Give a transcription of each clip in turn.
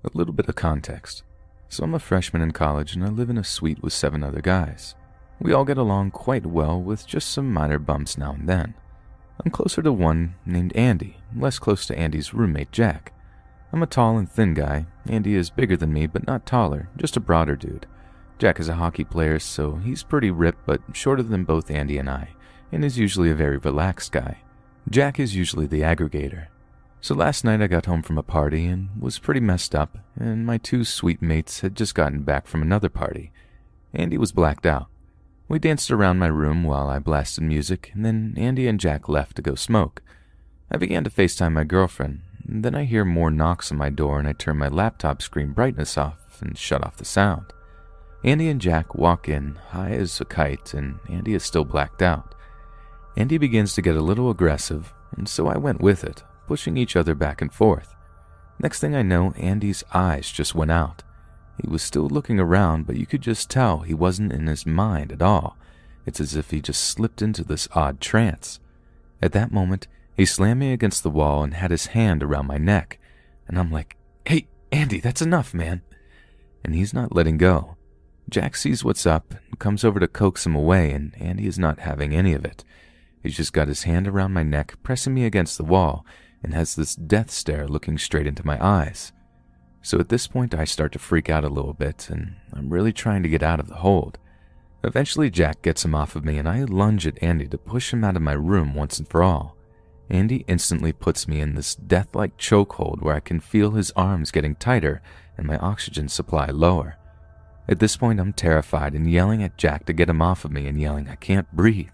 A little bit of context. So I'm a freshman in college and I live in a suite with 7 other guys. We all get along quite well with just some minor bumps now and then. I'm closer to one named Andy, less close to Andy's roommate Jack. I'm a tall and thin guy. Andy is bigger than me but not taller, just a broader dude. Jack is a hockey player, so he's pretty ripped but shorter than both Andy and I, and is usually a very relaxed guy. Jack is usually the aggregator. So last night I got home from a party and was pretty messed up, and my 2 sweet mates had just gotten back from another party. Andy was blacked out. We danced around my room while I blasted music, and then Andy and Jack left to go smoke. I began to FaceTime my girlfriend, and then I hear more knocks on my door and I turn my laptop screen brightness off and shut off the sound. Andy and Jack walk in, high as a kite, and Andy is still blacked out. Andy begins to get a little aggressive, and so I went with it, pushing each other back and forth. Next thing I know, Andy's eyes just went out. He was still looking around, but you could just tell he wasn't in his mind at all. It's as if he just slipped into this odd trance. At that moment, he slammed me against the wall and had his hand around my neck, and I'm like, "Hey, Andy, that's enough, man." And he's not letting go. Jack sees what's up and comes over to coax him away, and Andy is not having any of it. He's just got his hand around my neck, pressing me against the wall, and has this death stare looking straight into my eyes. So at this point I start to freak out a little bit, and I'm really trying to get out of the hold. Eventually Jack gets him off of me, and I lunge at Andy to push him out of my room once and for all. Andy instantly puts me in this death-like chokehold where I can feel his arms getting tighter and my oxygen supply lower. At this point I'm terrified and yelling at Jack to get him off of me and yelling, "I can't breathe."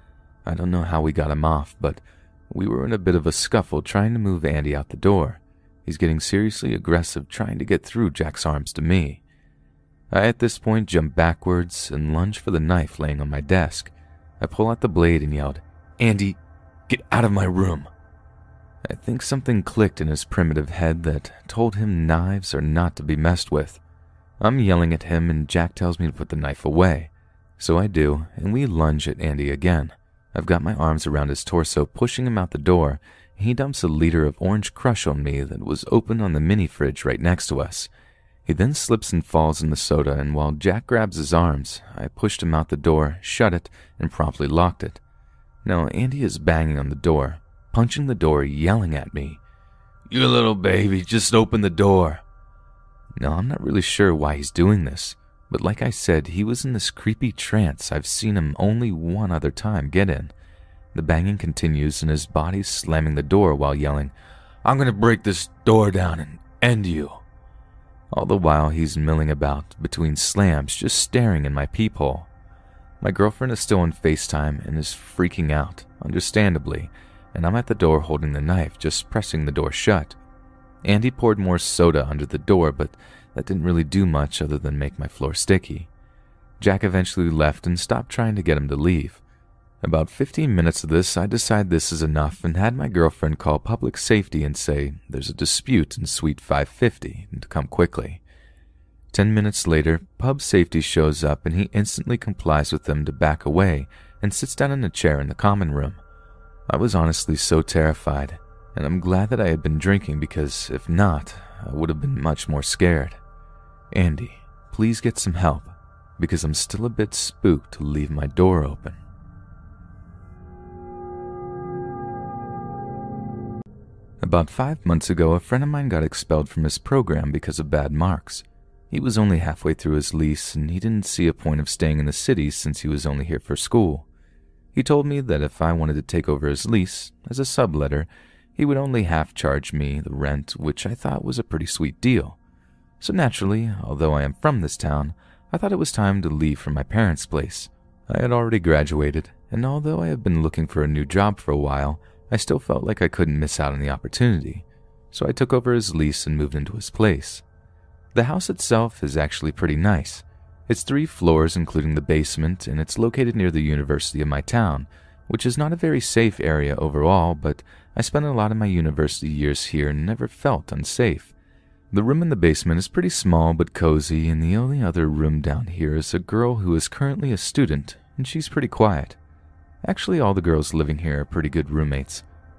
I don't know how we got him off, but we were in a bit of a scuffle trying to move Andy out the door. He's getting seriously aggressive trying to get through Jack's arms to me. I at this point jump backwards and lunge for the knife laying on my desk. I pull out the blade and yelled, "Andy, get out of my room." I think something clicked in his primitive head that told him knives are not to be messed with. I'm yelling at him and Jack tells me to put the knife away. So I do, and we lunge at Andy again. I've got my arms around his torso, pushing him out the door. He dumps a liter of orange crush on me that was open on the mini fridge right next to us. He then slips and falls in the soda, and while Jack grabs his arms, I pushed him out the door, shut it, and promptly locked it. Now Andy is banging on the door, punching the door, yelling at me, "You little baby, just open the door." Now I'm not really sure why he's doing this, but like I said, he was in this creepy trance I've seen him only one other time get in. The banging continues and his body's slamming the door while yelling, "I'm gonna break this door down and end you." All the while he's milling about between slams, just staring in my peephole. My girlfriend is still on FaceTime and is freaking out, understandably, and I'm at the door holding the knife, just pressing the door shut. Andy poured more soda under the door, but that didn't really do much other than make my floor sticky. Jack eventually left and stopped trying to get him to leave. About 15 minutes of this, I decide this is enough and had my girlfriend call public safety and say there's a dispute in suite 550 and to come quickly. 10 minutes later, pub safety shows up and he instantly complies with them to back away and sits down in a chair in the common room. I was honestly so terrified, and I'm glad that I had been drinking because if not, I would have been much more scared. "Andy, please get some help, because I'm still a bit spooked to leave my door open." About 5 months ago, a friend of mine got expelled from his program because of bad marks. He was only halfway through his lease, and he didn't see a point of staying in the city since he was only here for school. He told me that if I wanted to take over his lease, as a subletter, he would only half charge me the rent, which I thought was a pretty sweet deal. So naturally, although I am from this town, I thought it was time to leave from my parents' place. I had already graduated, and although I have been looking for a new job for a while, I still felt like I couldn't miss out on the opportunity. So I took over his lease and moved into his place. The house itself is actually pretty nice. It's 3 floors including the basement, and it's located near the university of my town, which is not a very safe area overall, but I spent a lot of my university years here and never felt unsafe. The room in the basement is pretty small but cozy, and the only other room down here is a girl who is currently a student, and she's pretty quiet. Actually, all the girls living here are pretty good roommates.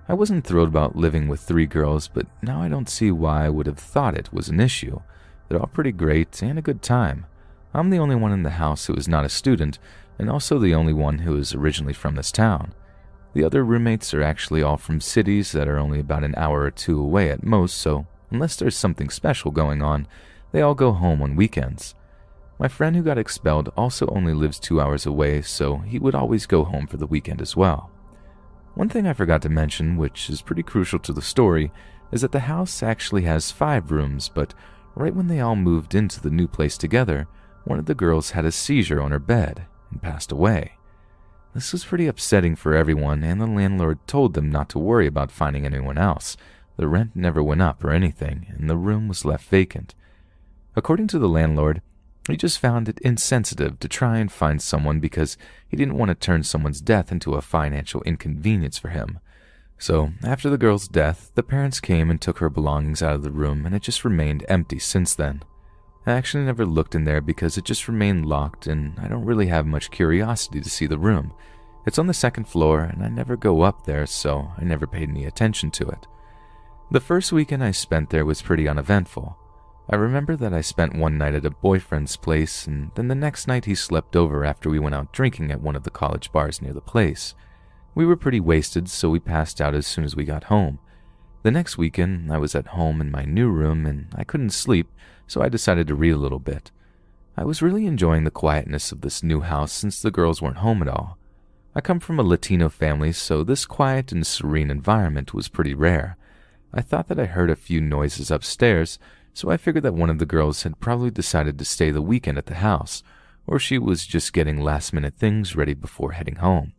I wasn't thrilled about living with 3 girls, but now I don't see why I would have thought it was an issue. They're all pretty great and a good time. I'm the only one in the house who is not a student, and also the only one who is originally from this town. The other roommates are actually all from cities that are only about an hour or 2 away at most, so unless there's something special going on, they all go home on weekends. My friend who got expelled also only lives 2 hours away, so he would always go home for the weekend as well. One thing I forgot to mention, which is pretty crucial to the story, is that the house actually has 5 rooms, but right when they all moved into the new place together, one of the girls had a seizure on her bed and passed away. This was pretty upsetting for everyone, and the landlord told them not to worry about finding anyone else. The rent never went up or anything, and the room was left vacant. According to the landlord, he just found it insensitive to try and find someone because he didn't want to turn someone's death into a financial inconvenience for him. So, after the girl's death, the parents came and took her belongings out of the room, and it just remained empty since then. I actually never looked in there because it just remained locked, and I don't really have much curiosity to see the room. It's on the 2nd floor, and I never go up there, so I never paid any attention to it. The first weekend I spent there was pretty uneventful. I remember that I spent one night at a boyfriend's place, and then the next night he slept over after we went out drinking at one of the college bars near the place. We were pretty wasted, so we passed out as soon as we got home. The next weekend, I was at home in my new room, and I couldn't sleep, so I decided to read a little bit. I was really enjoying the quietness of this new house since the girls weren't home at all. I come from a Latino family, so this quiet and serene environment was pretty rare. I thought that I heard a few noises upstairs, so I figured that one of the girls had probably decided to stay the weekend at the house, or she was just getting last-minute things ready before heading home.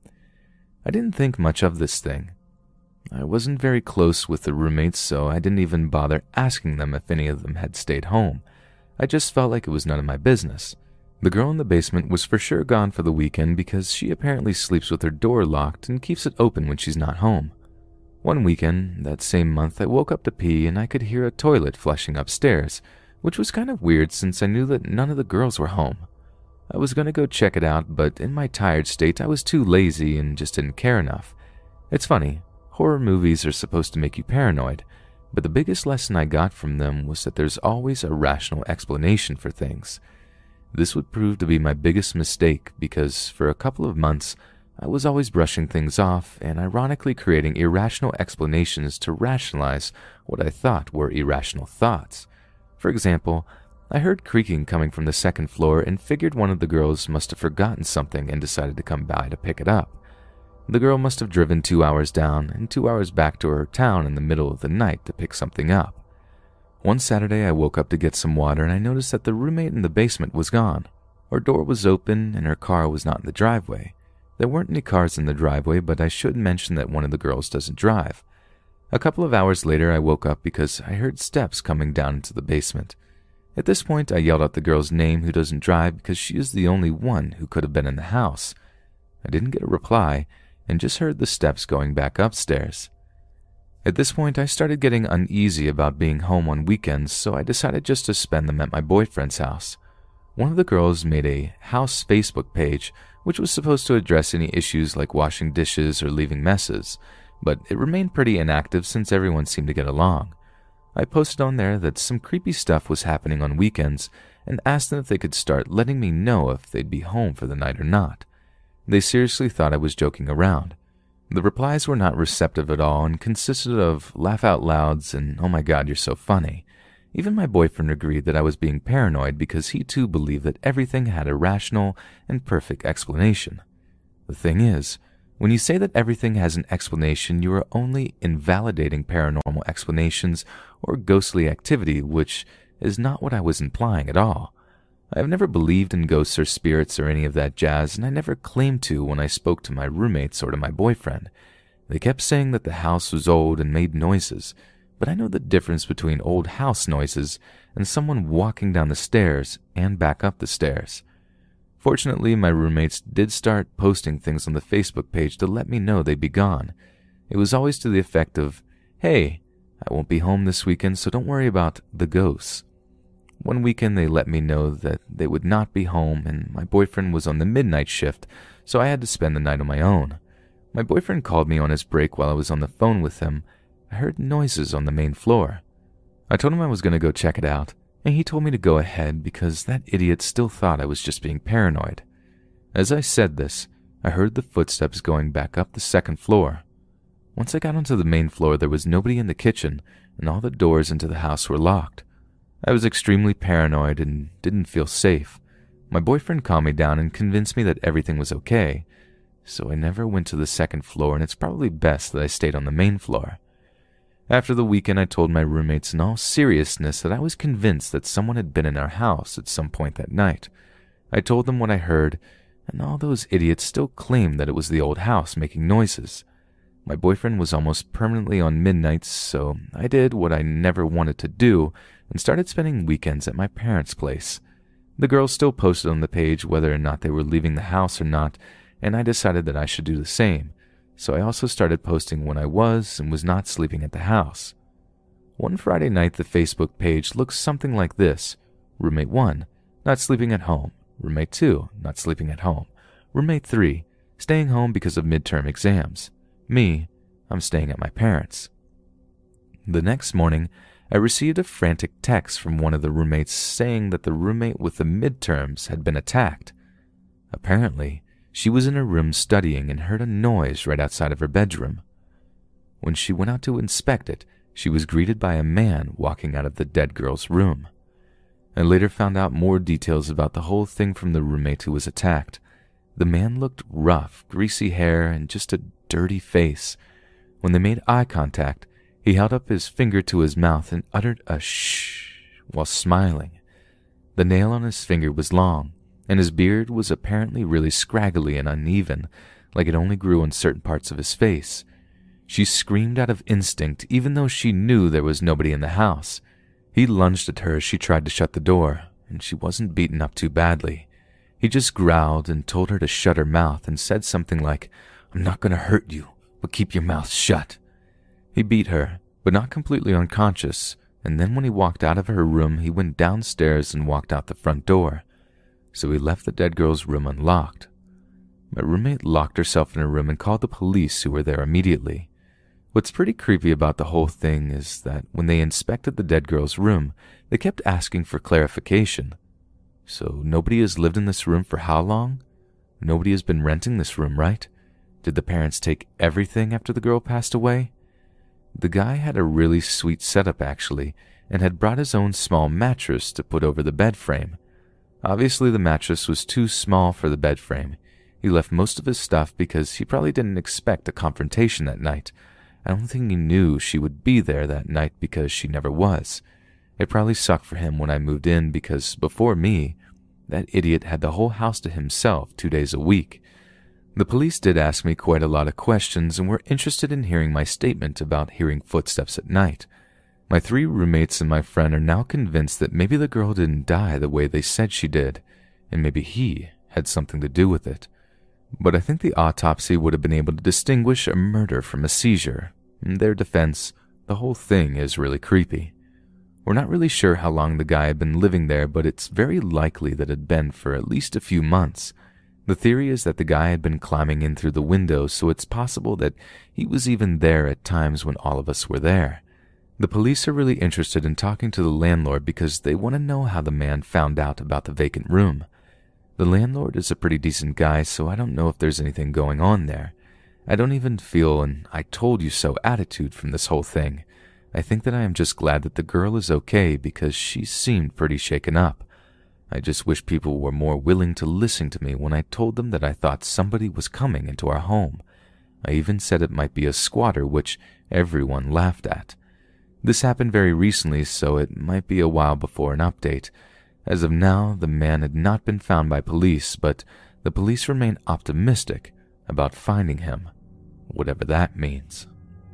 I didn't think much of this thing. I wasn't very close with the roommates, so I didn't even bother asking them if any of them had stayed home. I just felt like it was none of my business. The girl in the basement was for sure gone for the weekend because she apparently sleeps with her door locked and keeps it open when she's not home. One weekend, that same month, I woke up to pee and I could hear a toilet flushing upstairs, which was kind of weird since I knew that none of the girls were home. I was going to go check it out, but in my tired state, I was too lazy and just didn't care enough. It's funny, horror movies are supposed to make you paranoid, but the biggest lesson I got from them was that there's always a rational explanation for things. This would prove to be my biggest mistake because for a couple of months, I was always brushing things off and ironically creating irrational explanations to rationalize what I thought were irrational thoughts. For example, I heard creaking coming from the 2nd floor and figured one of the girls must have forgotten something and decided to come by to pick it up. The girl must have driven 2 hours down and 2 hours back to her town in the middle of the night to pick something up. One Saturday I woke up to get some water and I noticed that the roommate in the basement was gone. Her door was open and her car was not in the driveway. There weren't any cars in the driveway, but I should mention that one of the girls doesn't drive. A couple of hours later I woke up because I heard steps coming down into the basement. At this point I yelled out the girl's name who doesn't drive because she is the only one who could have been in the house. I didn't get a reply and just heard the steps going back upstairs. At this point I started getting uneasy about being home on weekends, so I decided just to spend them at my boyfriend's house. One of the girls made a house Facebook page which was supposed to address any issues like washing dishes or leaving messes, but it remained pretty inactive since everyone seemed to get along. I posted on there that some creepy stuff was happening on weekends and asked them if they could start letting me know if they'd be home for the night or not. They seriously thought I was joking around. The replies were not receptive at all and consisted of laugh out louds and "oh my god, you're so funny." Even my boyfriend agreed that I was being paranoid because he too believed that everything had a rational and perfect explanation. The thing is, when you say that everything has an explanation, you are only invalidating paranormal explanations or ghostly activity, which is not what I was implying at all. I have never believed in ghosts or spirits or any of that jazz, and I never claimed to when I spoke to my roommates or to my boyfriend. They kept saying that the house was old and made noises, but I know the difference between old house noises and someone walking down the stairs and back up the stairs. Fortunately, my roommates did start posting things on the Facebook page to let me know they'd be gone. It was always to the effect of, "Hey, I won't be home this weekend, so don't worry about the ghosts." One weekend they let me know that they would not be home, and my boyfriend was on the midnight shift, so I had to spend the night on my own. My boyfriend called me on his break while I was on the phone with him. I heard noises on the main floor. I told him I was going to go check it out, and he told me to go ahead because that idiot still thought I was just being paranoid. As I said this, I heard the footsteps going back up the second floor. Once I got onto the main floor, there was nobody in the kitchen, and all the doors into the house were locked. I was extremely paranoid and didn't feel safe. My boyfriend calmed me down and convinced me that everything was okay, so I never went to the second floor, and it's probably best that I stayed on the main floor. After the weekend, I told my roommates in all seriousness that I was convinced that someone had been in our house at some point that night. I told them what I heard, and all those idiots still claimed that it was the old house making noises. My boyfriend was almost permanently on midnights, so I did what I never wanted to do and started spending weekends at my parents' place. The girls still posted on the page whether or not they were leaving the house or not, and I decided that I should do the same, so I also started posting when I was and was not sleeping at the house. One Friday night, the Facebook page looks something like this: Roommate 1, not sleeping at home. Roommate 2, not sleeping at home. Roommate 3, staying home because of midterm exams. Me, I'm staying at my parents'. The next morning, I received a frantic text from one of the roommates saying that the roommate with the midterms had been attacked. Apparently, she was in her room studying and heard a noise right outside of her bedroom. When she went out to inspect it, she was greeted by a man walking out of the dead girl's room. I later found out more details about the whole thing from the roommate who was attacked. The man looked rough, greasy hair, and just a dirty face. When they made eye contact, he held up his finger to his mouth and uttered a shh while smiling. The nail on his finger was long, and his beard was apparently really scraggly and uneven, like it only grew on certain parts of his face. She screamed out of instinct, even though she knew there was nobody in the house. He lunged at her as she tried to shut the door, and she wasn't beaten up too badly. He just growled and told her to shut her mouth and said something like, "I'm not going to hurt you, but keep your mouth shut." He beat her, but not completely unconscious, and then when he walked out of her room, he went downstairs and walked out the front door. So he left the dead girl's room unlocked. My roommate locked herself in her room and called the police, who were there immediately. What's pretty creepy about the whole thing is that when they inspected the dead girl's room, they kept asking for clarification. So nobody has lived in this room for how long? Nobody has been renting this room, right? Did the parents take everything after the girl passed away? The guy had a really sweet setup, actually, and had brought his own small mattress to put over the bed frame. Obviously, the mattress was too small for the bed frame. He left most of his stuff because he probably didn't expect a confrontation that night. I don't think he knew she would be there that night because she never was. It probably sucked for him when I moved in because, before me, that idiot had the whole house to himself 2 days a week. The police did ask me quite a lot of questions and were interested in hearing my statement about hearing footsteps at night. My 3 roommates and my friend are now convinced that maybe the girl didn't die the way they said she did, and maybe he had something to do with it. But I think the autopsy would have been able to distinguish a murder from a seizure. In their defense, the whole thing is really creepy. We're not really sure how long the guy had been living there, but it's very likely that it had been for at least a few months. The theory is that the guy had been climbing in through the window, so it's possible that he was even there at times when all of us were there. The police are really interested in talking to the landlord because they want to know how the man found out about the vacant room. The landlord is a pretty decent guy, so I don't know if there's anything going on there. I don't even feel an "I told you so" attitude from this whole thing. I think that I am just glad that the girl is okay because she seemed pretty shaken up. I just wish people were more willing to listen to me when I told them that I thought somebody was coming into our home. I even said it might be a squatter, which everyone laughed at. This happened very recently, so it might be a while before an update. As of now, the man had not been found by police, but the police remain optimistic about finding him, whatever that means.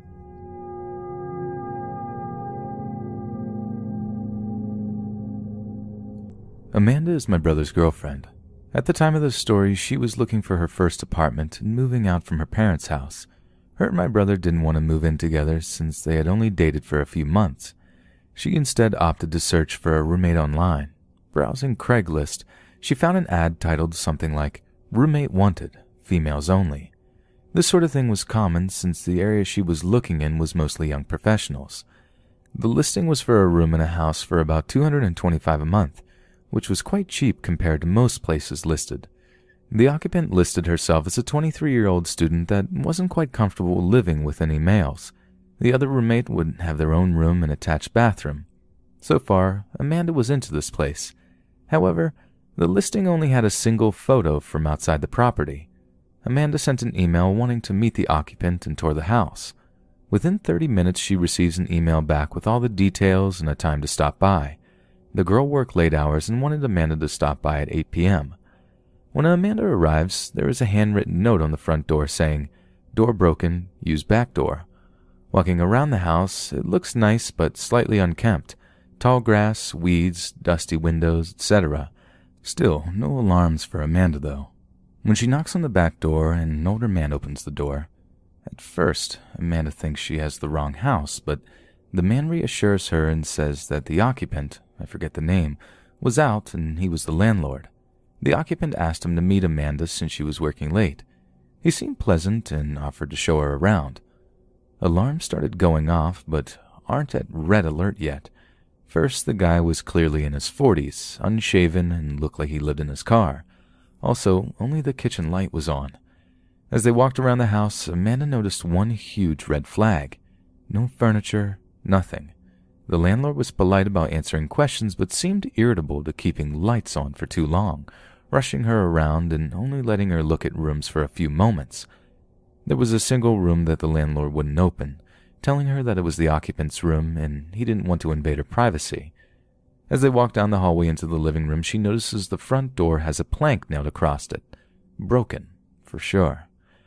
Amanda is my brother's girlfriend. At the time of the story, she was looking for her first apartment and moving out from her parents' house. Her and my brother didn't want to move in together since they had only dated for a few months. She instead opted to search for a roommate online. Browsing Craigslist, she found an ad titled something like "Roommate Wanted, Females Only." This sort of thing was common since the area she was looking in was mostly young professionals. The listing was for a room in a house for about $225 a month, which was quite cheap compared to most places listed. The occupant listed herself as a 23-year-old student that wasn't quite comfortable living with any males. The other roommate would have their own room and attached bathroom. So far, Amanda was into this place. However, the listing only had a single photo from outside the property. Amanda sent an email wanting to meet the occupant and tour the house. Within 30 minutes, she receives an email back with all the details and a time to stop by. The girl worked late hours and wanted Amanda to stop by at 8 p.m. When Amanda arrives, there is a handwritten note on the front door saying, "Door broken, use back door." Walking around the house, it looks nice but slightly unkempt. Tall grass, weeds, dusty windows, etc. Still, no alarms for Amanda, though. When she knocks on the back door, an older man opens the door. At first, Amanda thinks she has the wrong house, but the man reassures her and says that the occupant, I forget the name, was out and he was the landlord. The occupant asked him to meet Amanda since she was working late. He seemed pleasant and offered to show her around. Alarms started going off, but aren't at red alert yet. First, the guy was clearly in his 40s, unshaven, and looked like he lived in his car. Also, only the kitchen light was on. As they walked around the house, Amanda noticed one huge red flag. No furniture, nothing. The landlord was polite about answering questions, but seemed irritable to keeping lights on for too long, rushing her around and only letting her look at rooms for a few moments. There was a single room that the landlord wouldn't open, telling her that it was the occupant's room and he didn't want to invade her privacy. As they walk down the hallway into the living room, she notices the front door has a plank nailed across it. Broken, for sure.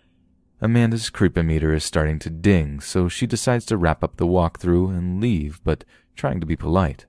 Amanda's creepometer is starting to ding, so she decides to wrap up the walkthrough and leave, but trying to be polite.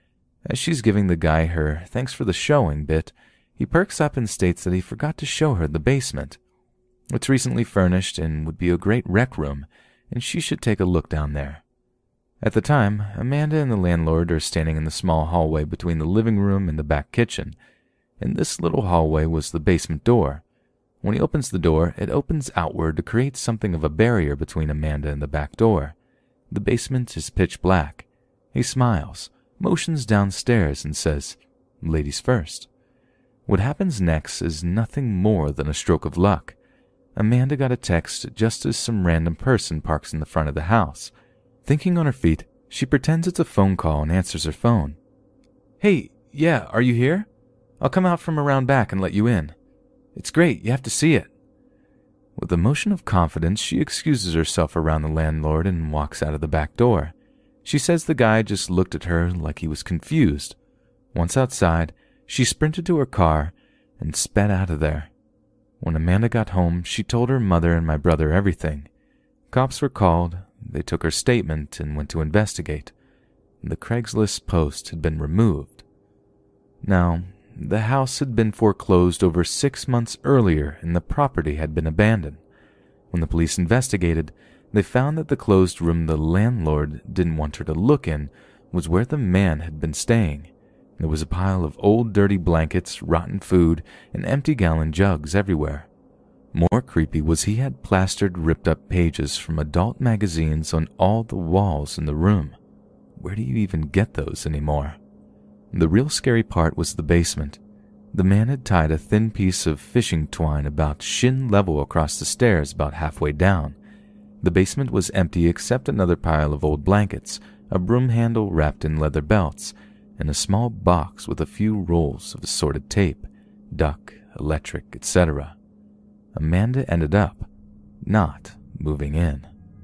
As she's giving the guy her "thanks for the showing" bit, he perks up and states that he forgot to show her the basement. It's recently furnished and would be a great rec room, and she should take a look down there. At the time, Amanda and the landlord are standing in the small hallway between the living room and the back kitchen. In this little hallway was the basement door. When he opens the door, it opens outward to create something of a barrier between Amanda and the back door. The basement is pitch black. He smiles, motions downstairs, and says, "Ladies first." What happens next is nothing more than a stroke of luck. Amanda got a text just as some random person parks in the front of the house. Thinking on her feet, she pretends it's a phone call and answers her phone. "Hey, yeah, are you here? I'll come out from around back and let you in. It's great, you have to see it." With a motion of confidence, she excuses herself around the landlord and walks out of the back door. She says the guy just looked at her like he was confused. Once outside, she sprinted to her car and sped out of there. When Amanda got home, she told her mother and my brother everything. Cops were called, they took her statement and went to investigate. The Craigslist post had been removed. Now, the house had been foreclosed over 6 months earlier and the property had been abandoned. When the police investigated, they found that the closed room the landlord didn't want her to look in was where the man had been staying. There was a pile of old dirty blankets, rotten food, and empty gallon jugs everywhere. More creepy was he had plastered ripped-up pages from adult magazines on all the walls in the room. Where do you even get those anymore? The real scary part was the basement. The man had tied a thin piece of fishing twine about shin level across the stairs about halfway down. The basement was empty except another pile of old blankets, a broom handle wrapped in leather belts, and a small box with a few rolls of assorted tape, duck, electric, etc. Amanda ended up not moving in.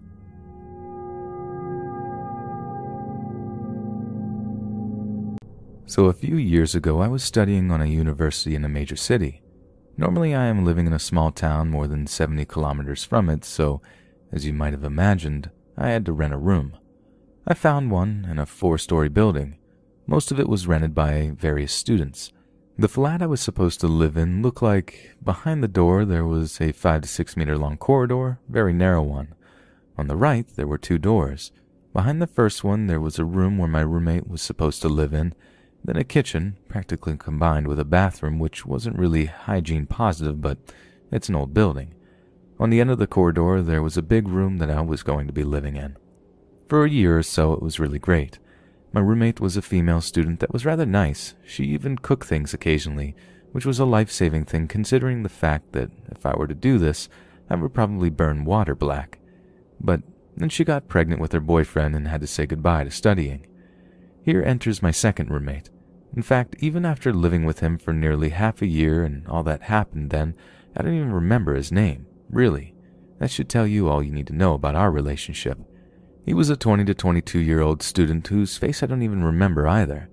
So a few years ago, I was studying on a university in a major city. Normally, I am living in a small town more than 70 kilometers from it, so, as you might have imagined, I had to rent a room. I found one in a 4-story building. Most of it was rented by various students. The flat I was supposed to live in looked like behind the door there was a 5 to 6 meter long corridor, very narrow one. On the right, there were 2 doors. Behind the first one, there was a room where my roommate was supposed to live in, then a kitchen, practically combined with a bathroom, which wasn't really hygiene positive, but it's an old building. On the end of the corridor, there was a big room that I was going to be living in. For a year or so, it was really great. My roommate was a female student that was rather nice. She even cooked things occasionally, which was a life-saving thing considering the fact that if I were to do this, I would probably burn water black. But then she got pregnant with her boyfriend and had to say goodbye to studying. Here enters my second roommate. In fact, even after living with him for nearly half a year and all that happened then, I don't even remember his name. Really, that should tell you all you need to know about our relationship. He was a 20 to 22-year-old student whose face I don't even remember either.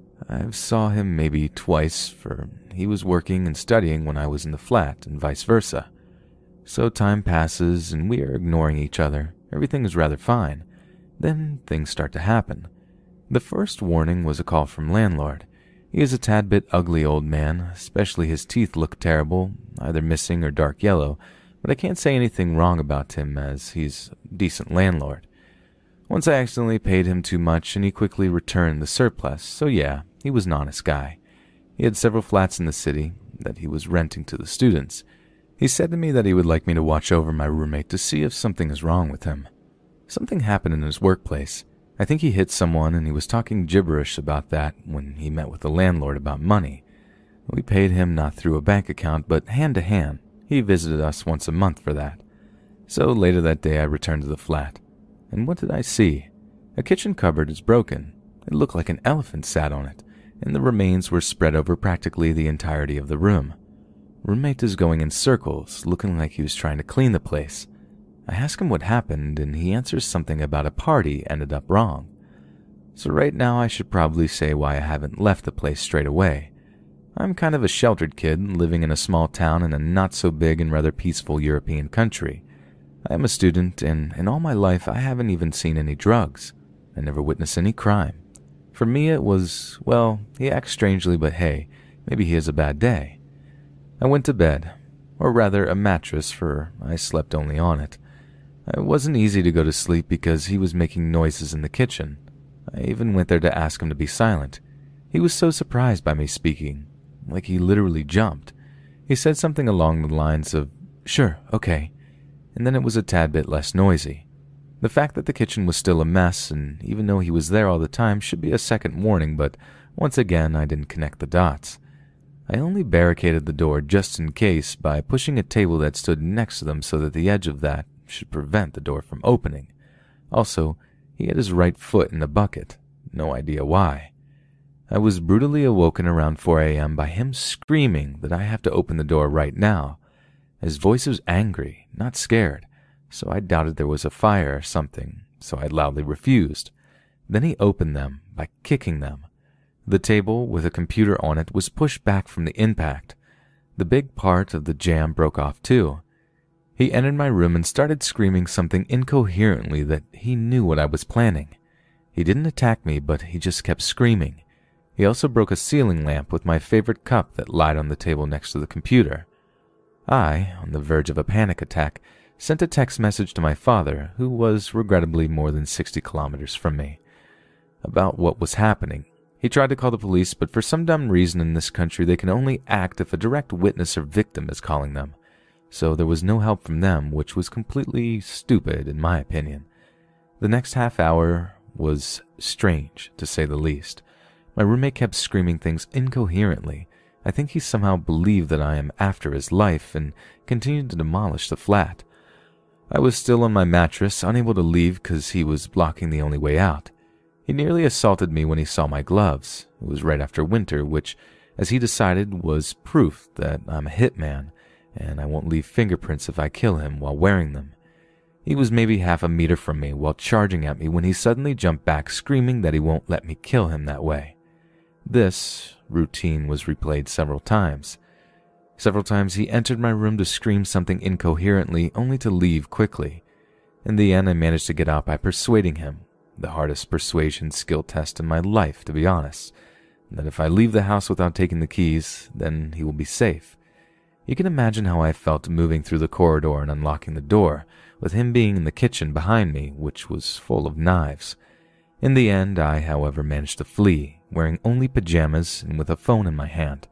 I saw him maybe twice, for he was working and studying when I was in the flat and vice versa. So time passes and we are ignoring each other. Everything is rather fine. Then things start to happen. The first warning was a call from landlord. He is a tad bit ugly old man, especially his teeth look terrible, either missing or dark yellow, but I can't say anything wrong about him as he's a decent landlord. Once I accidentally paid him too much and he quickly returned the surplus, so yeah, he was an honest guy. He had several flats in the city that he was renting to the students. He said to me that he would like me to watch over my roommate to see if something is wrong with him. Something happened in his workplace. I think he hit someone and he was talking gibberish about that when he met with the landlord about money. We paid him not through a bank account but hand to hand. He visited us once a month for that. So later that day I returned to the flat. And what did I see? A kitchen cupboard is broken. It looked like an elephant sat on it, and the remains were spread over practically the entirety of the room. Roommate is going in circles, looking like he was trying to clean the place. I ask him what happened, and he answers something about a party ended up wrong. So right now I should probably say why I haven't left the place straight away. I'm kind of a sheltered kid, living in a small town in a not-so-big and rather peaceful European country. I am a student, and in all my life I haven't even seen any drugs. I never witnessed any crime. For me it was, well, he acts strangely, but hey, maybe he has a bad day. I went to bed, or rather a mattress, for I slept only on it. It wasn't easy to go to sleep because he was making noises in the kitchen. I even went there to ask him to be silent. He was so surprised by me speaking, like he literally jumped. He said something along the lines of, "Sure, okay," and then it was a tad bit less noisy. The fact that the kitchen was still a mess, and even though he was there all the time, should be a second warning, but once again I didn't connect the dots. I only barricaded the door just in case by pushing a table that stood next to them so that the edge of that should prevent the door from opening. Also, he had his right foot in the bucket. No idea why. I was brutally awoken around 4 a.m. by him screaming that I have to open the door right now. His voice was angry, not scared, so I doubted there was a fire or something, so I loudly refused. Then he opened them by kicking them. The table with a computer on it was pushed back from the impact. The big part of the jamb broke off too. He entered my room and started screaming something incoherently that he knew what I was planning. He didn't attack me, but he just kept screaming. He also broke a ceiling lamp with my favorite cup that lied on the table next to the computer. I, on the verge of a panic attack, sent a text message to my father, who was regrettably more than 60 kilometers from me, about what was happening. He tried to call the police, but for some dumb reason in this country they can only act if a direct witness or victim is calling them. So there was no help from them, which was completely stupid in my opinion. The next half hour was strange, to say the least. My roommate kept screaming things incoherently. I think he somehow believed that I am after his life and continued to demolish the flat. I was still on my mattress, unable to leave because he was blocking the only way out. He nearly assaulted me when he saw my gloves. It was right after winter, which, as he decided, was proof that I'm a hitman, and I won't leave fingerprints if I kill him while wearing them. He was maybe half a meter from me while charging at me when he suddenly jumped back, screaming that he won't let me kill him that way. This routine was replayed several times. Several times he entered my room to scream something incoherently, only to leave quickly. In the end, I managed to get out by persuading him, the hardest persuasion skill test in my life, to be honest, that if I leave the house without taking the keys, then he will be safe. You can imagine how I felt moving through the corridor and unlocking the door, with him being in the kitchen behind me, which was full of knives. In the end, I, however, managed to flee, wearing only pajamas and with a phone in my hand.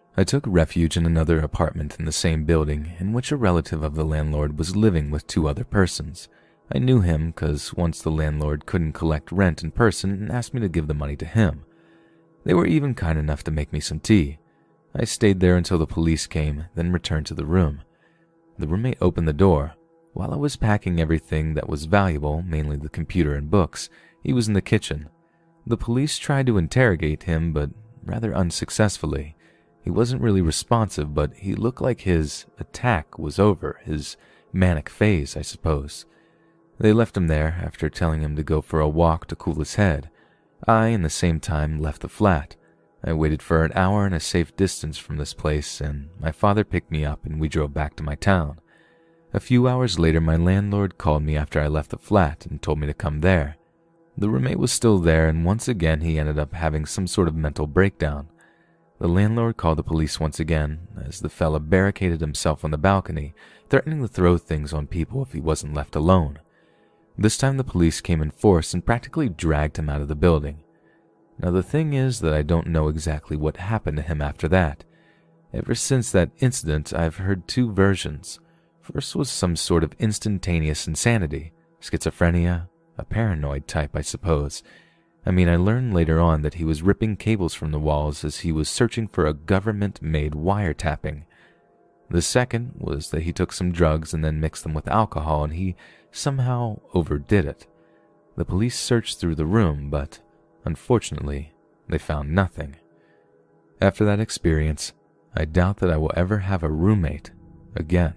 I took refuge in another apartment in the same building in which a relative of the landlord was living with 2 other persons. I knew him because once the landlord couldn't collect rent in person and asked me to give the money to him. They were even kind enough to make me some tea. I stayed there until the police came, then returned to the room. The roommate opened the door. While I was packing everything that was valuable, mainly the computer and books, he was in the kitchen. The police tried to interrogate him, but rather unsuccessfully. He wasn't really responsive, but he looked like his attack was over, his manic phase, I suppose. They left him there after telling him to go for a walk to cool his head. I, in the same time, left the flat. I waited for an hour in a safe distance from this place, and my father picked me up and we drove back to my town. A few hours later, my landlord called me after I left the flat and told me to come there. The roommate was still there, and once again he ended up having some sort of mental breakdown. The landlord called the police once again, as the fella barricaded himself on the balcony, threatening to throw things on people if he wasn't left alone. This time the police came in force and practically dragged him out of the building. Now the thing is that I don't know exactly what happened to him after that. Ever since that incident, I've heard 2 versions. First was some sort of instantaneous insanity, schizophrenia, a paranoid type, I suppose. I learned later on that he was ripping cables from the walls as he was searching for a government-made wiretapping. The second was that he took some drugs and then mixed them with alcohol, and he somehow overdid it. The police searched through the room, but unfortunately, they found nothing. After that experience, I doubt that I will ever have a roommate again.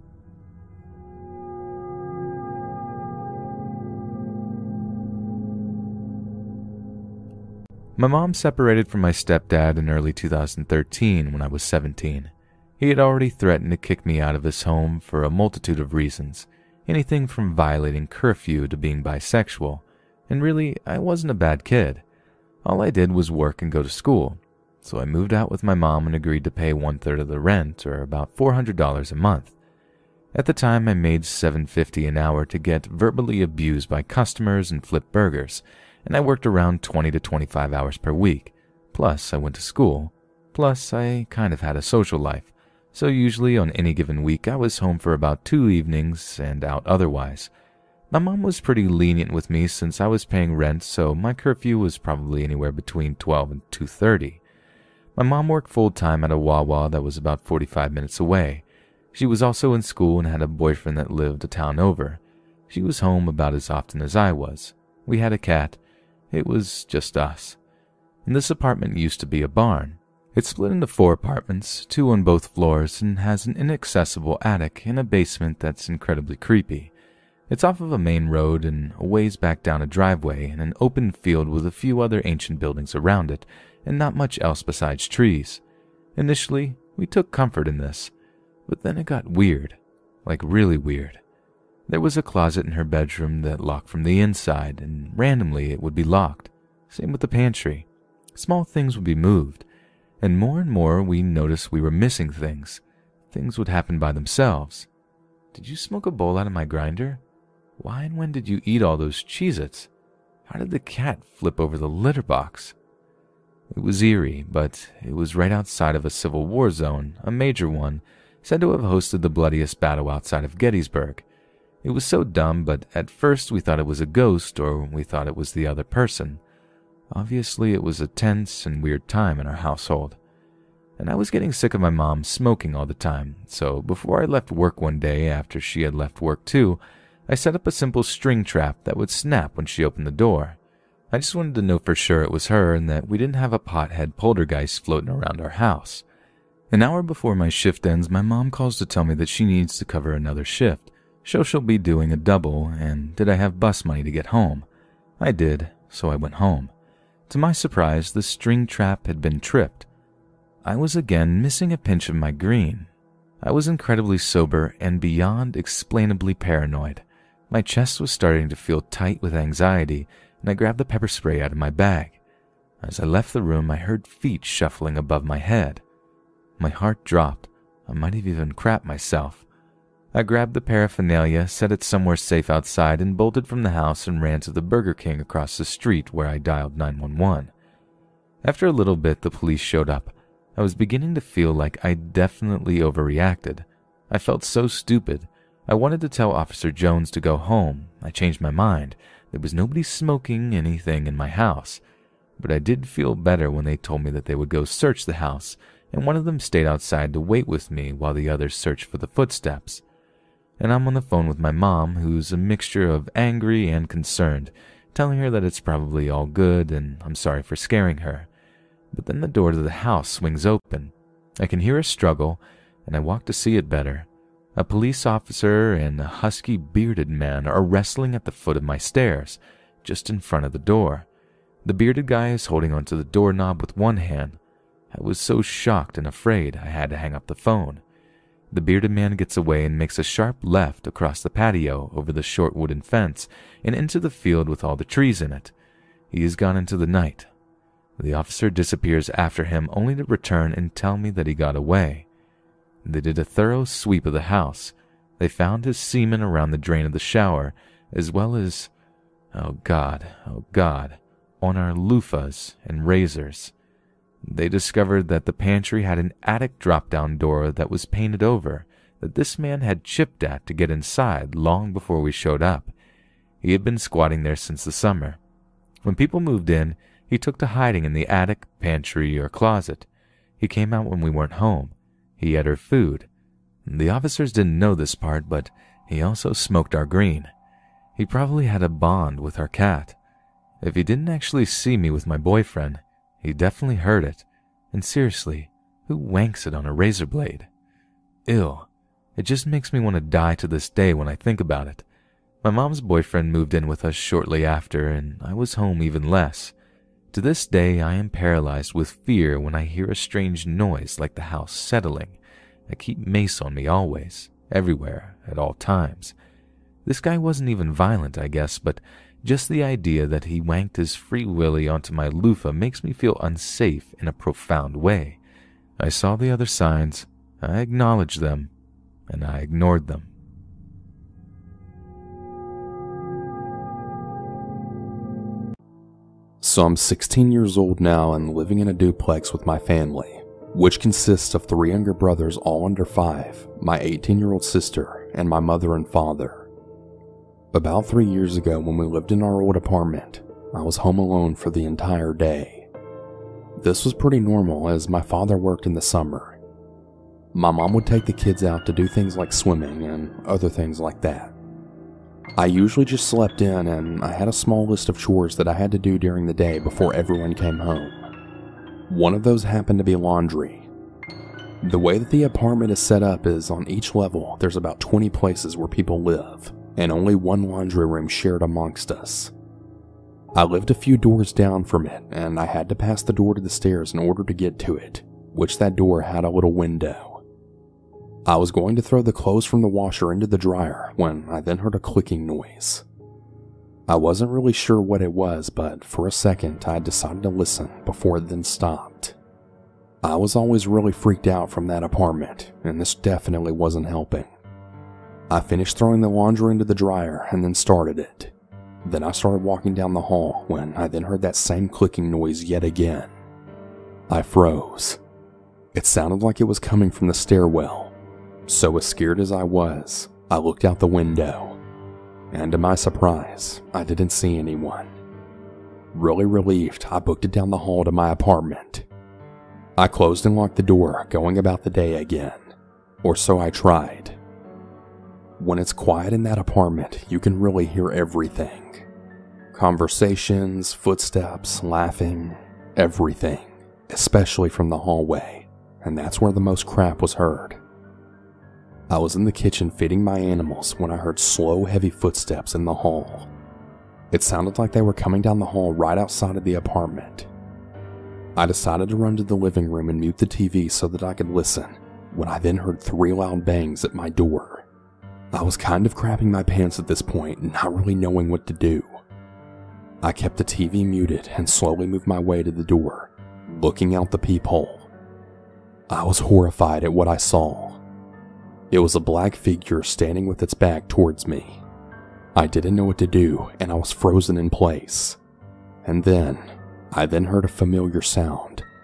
My mom separated from my stepdad in early 2013 when I was 17. He had already threatened to kick me out of his home for a multitude of reasons, anything from violating curfew to being bisexual, and really, I wasn't a bad kid. All I did was work and go to school, so I moved out with my mom and agreed to pay 1/3 of the rent, or about $400 a month. At the time, I made $7.50 an hour to get verbally abused by customers and flip burgers, and I worked around 20 to 25 hours per week. Plus, I went to school. Plus, I kind of had a social life, so usually on any given week I was home for about 2 evenings and out otherwise. My mom was pretty lenient with me since I was paying rent, so my curfew was probably anywhere between 12 and 2:30. My mom worked full-time at a Wawa that was about 45 minutes away. She was also in school and had a boyfriend that lived a town over. She was home about as often as I was. We had a cat. It was just us. And this apartment used to be a barn. It's split into 4 apartments, 2 on both floors, and has an inaccessible attic and a basement that's incredibly creepy. It's off of a main road and a ways back down a driveway in an open field with a few other ancient buildings around it, and not much else besides trees. Initially, we took comfort in this, but then it got weird, like really weird. There was a closet in her bedroom that locked from the inside, and randomly it would be locked. Same with the pantry. Small things would be moved, and more we noticed we were missing things. Things would happen by themselves. Did you smoke a bowl out of my grinder? Why and when did you eat all those Cheez-Its? How did the cat flip over the litter box? It was eerie, but it was right outside of a civil war zone, a major one, said to have hosted the bloodiest battle outside of Gettysburg. It was so dumb, but at first we thought it was a ghost, or we thought it was the other person. Obviously, it was a tense and weird time in our household. And I was getting sick of my mom smoking all the time, so before I left work one day after she had left work too, I set up a simple string trap that would snap when she opened the door. I just wanted to know for sure it was her and that we didn't have a pothead poltergeist floating around our house. An hour before my shift ends, my mom calls to tell me that she needs to cover another shift. So she'll be doing a double, and did I have bus money to get home? I did, so I went home. To my surprise, the string trap had been tripped. I was again missing a pinch of my green. I was incredibly sober and beyond explainably paranoid. My chest was starting to feel tight with anxiety, and I grabbed the pepper spray out of my bag. As I left the room, I heard feet shuffling above my head. My heart dropped. I might have even crapped myself. I grabbed the paraphernalia, set it somewhere safe outside, and bolted from the house and ran to the Burger King across the street where I dialed 911. After a little bit, the police showed up. I was beginning to feel like I definitely overreacted. I felt so stupid. I wanted to tell Officer Jones to go home. I changed my mind. There was nobody smoking anything in my house. But I did feel better when they told me that they would go search the house, and one of them stayed outside to wait with me while the others searched for the footsteps. And I'm on the phone with my mom, who's a mixture of angry and concerned, telling her that it's probably all good and I'm sorry for scaring her. But then the door to the house swings open. I can hear a struggle, and I walk to see it better. A police officer and a husky bearded man are wrestling at the foot of my stairs, just in front of the door. The bearded guy is holding onto the doorknob with one hand. I was so shocked and afraid I had to hang up the phone. The bearded man gets away and makes a sharp left across the patio over the short wooden fence and into the field with all the trees in it. He is gone into the night. The officer disappears after him only to return and tell me that he got away. They did a thorough sweep of the house. They found his semen around the drain of the shower, as well as, oh God, on our loofahs and razors. They discovered that the pantry had an attic drop-down door that was painted over, that this man had chipped at to get inside long before we showed up. He had been squatting there since the summer. When people moved in, he took to hiding in the attic, pantry, or closet. He came out when we weren't home. He ate our food. The officers didn't know this part, but he also smoked our green. He probably had a bond with our cat. If he didn't actually see me with my boyfriend, he definitely heard it. And seriously, who wanks it on a razor blade? Ew. It just makes me want to die to this day when I think about it. My mom's boyfriend moved in with us shortly after, and I was home even less. To this day, I am paralyzed with fear when I hear a strange noise like the house settling. I keep mace on me always, everywhere, at all times. This guy wasn't even violent, I guess, but just the idea that he wanked his free willy onto my loofah makes me feel unsafe in a profound way. I saw the other signs, I acknowledged them, and I ignored them. So I'm 16 years old now and living in a duplex with my family, which consists of 3 younger brothers all under 5, my 18-year-old sister, and my mother and father. About 3 years ago, when we lived in our old apartment, I was home alone for the entire day. This was pretty normal as my father worked in the summer. My mom would take the kids out to do things like swimming and other things like that. I usually just slept in, and I had a small list of chores that I had to do during the day before everyone came home. One of those happened to be laundry. The way that the apartment is set up is on each level there's about 20 places where people live, and only one laundry room shared amongst us. I lived a few doors down from it, and I had to pass the door to the stairs in order to get to it, which that door had a little window. I was going to throw the clothes from the washer into the dryer when I then heard a clicking noise. I wasn't really sure what it was, but for a second I decided to listen before it then stopped. I was always really freaked out from that apartment, and this definitely wasn't helping. I finished throwing the laundry into the dryer and then started it. Then I started walking down the hall when I then heard that same clicking noise yet again. I froze. It sounded like it was coming from the stairwell. So as scared as I was, I looked out the window, and to my surprise, I didn't see anyone. Really relieved, I booked it down the hall to my apartment. I closed and locked the door, going about the day again, or so I tried. When it's quiet in that apartment, you can really hear everything. Conversations, footsteps, laughing, everything, especially from the hallway, and that's where the most crap was heard. I was in the kitchen feeding my animals when I heard slow, heavy footsteps in the hall. It sounded like they were coming down the hall right outside of the apartment. I decided to run to the living room and mute the TV so that I could listen, when I then heard 3 loud bangs at my door. I was kind of crapping my pants at this point, not really knowing what to do. I kept the TV muted and slowly moved my way to the door, looking out the peephole. I was horrified at what I saw. It was a black figure standing with its back towards me. I didn't know what to do, and I was frozen in place. And then, I heard a familiar sound.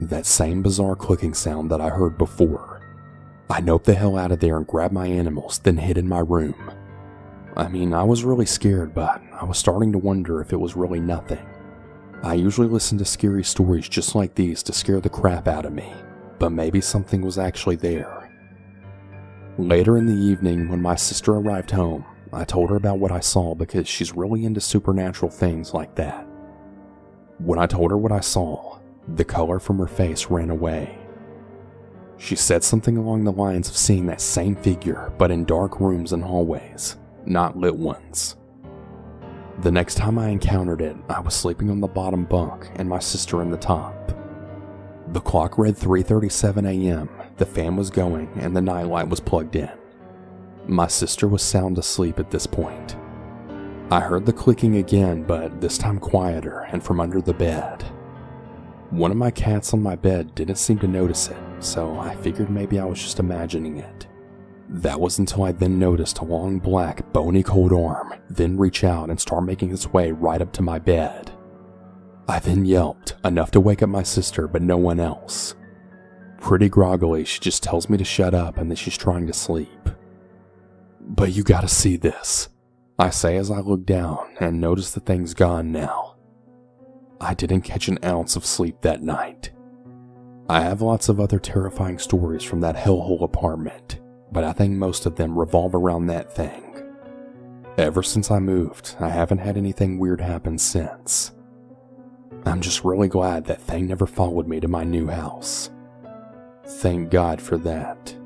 That same bizarre clicking sound that I heard before. I noped the hell out of there and grabbed my animals, then hid in my room. I mean, I was really scared, but I was starting to wonder if it was really nothing. I usually listen to scary stories just like these to scare the crap out of me, but maybe something was actually there. Later in the evening, when my sister arrived home, I told her about what I saw because she's really into supernatural things like that. When I told her what I saw, the color from her face ran away. She said something along the lines of seeing that same figure, but in dark rooms and hallways, not lit ones. The next time I encountered it, I was sleeping on the bottom bunk and my sister in the top. The clock read 3:37 a.m., the fan was going, and the nightlight was plugged in. My sister was sound asleep at this point. I heard the clicking again, but this time quieter and from under the bed. One of my cats on my bed didn't seem to notice it, so I figured maybe I was just imagining it. That was until I then noticed a long black, bony cold arm then reach out and start making its way right up to my bed. I then yelped, enough to wake up my sister but no one else. Pretty groggily, she just tells me to shut up and that she's trying to sleep. "But you gotta see this," I say as I look down and notice the thing's gone now. I didn't catch an ounce of sleep that night. I have lots of other terrifying stories from that hellhole apartment, but I think most of them revolve around that thing. Ever since I moved, I haven't had anything weird happen since. I'm just really glad that thing never followed me to my new house. Thank God for that.